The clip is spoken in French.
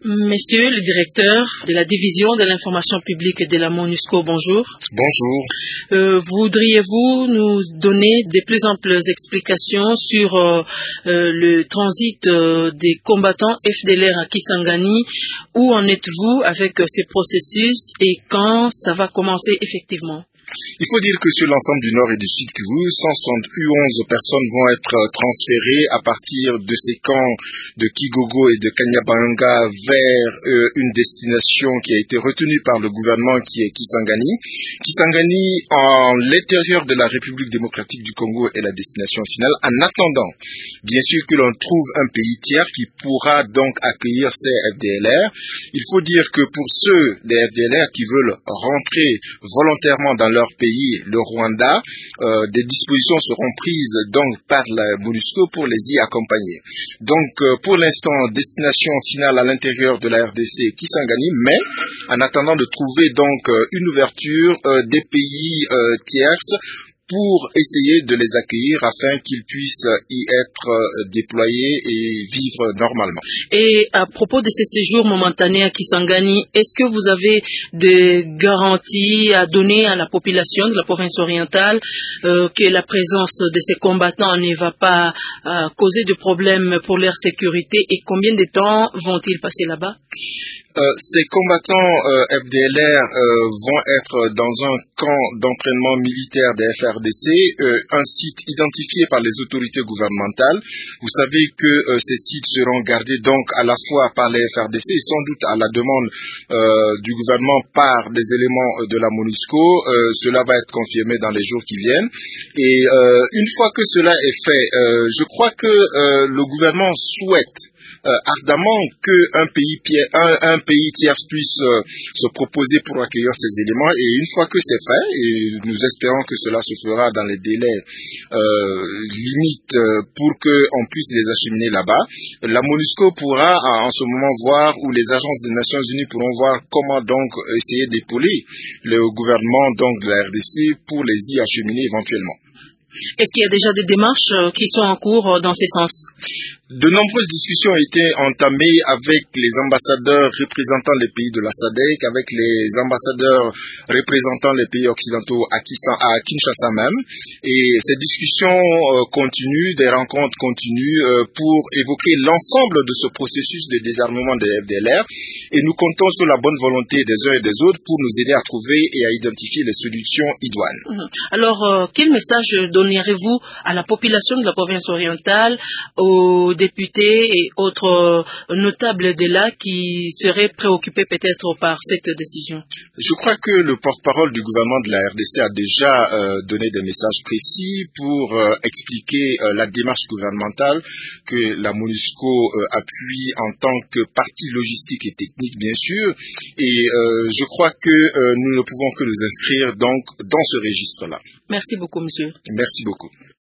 Monsieur le directeur de la division de l'information publique de la MONUSCO, bonjour. Bonjour. Voudriez-vous nous donner de plus amples explications sur le transit des combattants FDLR à Kisangani? Où en êtes-vous avec ces processus et quand ça va commencer effectivement? Il faut dire que sur l'ensemble du Nord et du Sud Kivu, 171 personnes vont être transférées à partir de ces camps de Kigogo et de Kanyabanga vers une destination qui a été retenue par le gouvernement qui est Kisangani. Kisangani, en l'intérieur de la République démocratique du Congo, est la destination finale. En attendant, bien sûr que l'on trouve un pays tiers qui pourra donc accueillir ces FDLR. Il faut dire que pour ceux des FDLR qui veulent rentrer volontairement dans leur pays, le Rwanda, des dispositions seront prises donc par la MONUSCO pour les y accompagner. Donc pour l'instant, destination finale à l'intérieur de la RDC Kisangani, mais en attendant de trouver donc une ouverture des pays tierces pour essayer de les accueillir afin qu'ils puissent y être déployés et vivre normalement. Et à propos de ces séjours momentanés à Kisangani, est-ce que vous avez des garanties à donner à la population de la province orientale que la présence de ces combattants ne va pas causer de problèmes pour leur sécurité et combien de temps vont-ils passer là-bas? Ces combattants FDLR vont être dans un camp d'entraînement militaire des FRDC, un site identifié par les autorités gouvernementales. Vous savez que ces sites seront gardés donc à la fois par les FRDC et sans doute à la demande du gouvernement par des éléments de la MONUSCO. Cela va être confirmé dans les jours qui viennent. Et une fois que cela est fait, je crois que le gouvernement souhaite ardemment qu'un pays tiers puisse se proposer pour accueillir ces éléments et une fois que c'est fait, et nous espérons que cela se fera dans les délais limites pour qu'on puisse les acheminer là-bas, la MONUSCO pourra en ce moment voir, ou les agences des Nations Unies pourront voir comment donc essayer d'épauler le gouvernement donc de la RDC pour les y acheminer éventuellement. Est-ce qu'il y a déjà des démarches qui sont en cours dans ce sens? De nombreuses discussions ont été entamées avec les ambassadeurs représentant les pays de la SADC, avec les ambassadeurs représentant les pays occidentaux à Kinshasa même. Et ces discussions continuent, des rencontres continuent pour évoquer l'ensemble de ce processus de désarmement des FDLR. Et nous comptons sur la bonne volonté des uns et des autres pour nous aider à trouver et à identifier les solutions idoines. Alors, quel message donnerez-vous à la population de la province orientale, aux députés et autres notables de là qui seraient préoccupés peut-être par cette décision? Je crois que le porte-parole du gouvernement de la RDC a déjà donné des messages précis pour expliquer la démarche gouvernementale que la MONUSCO appuie en tant que partie logistique et technique bien sûr et je crois que nous ne pouvons que nous inscrire donc dans ce registre-là. Merci beaucoup monsieur. Merci beaucoup.